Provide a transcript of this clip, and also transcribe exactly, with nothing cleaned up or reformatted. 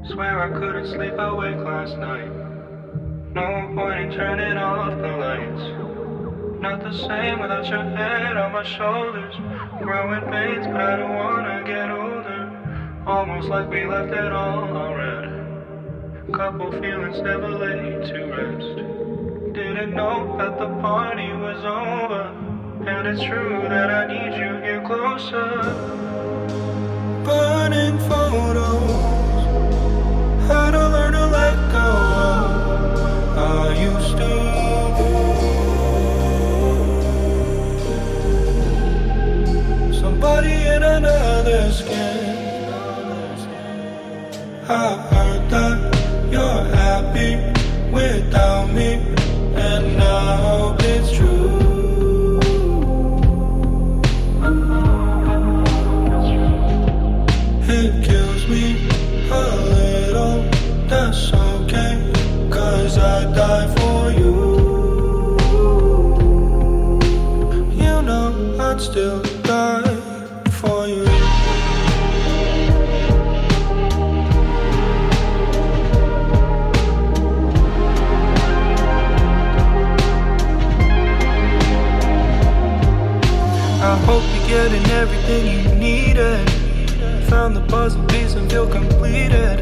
Swear I couldn't sleep awake last night. No point in turning off the lights. Not the same without your head on my shoulders. Growing pains, but I don't wanna get older. Almost like we left it all already. Couple feelings never laid to rest. Didn't know that the party was over. And it's true that I need you here closer. Burning photos. Had to learn to let go of I used to be somebody in another skin. I heard that you're happy without me, and I hope it's true. It kills me a little, that's okay, 'cause I die for you. You know I'd still die for you. I hope you're getting everything you needed. Found the puzzle piece and feel completed.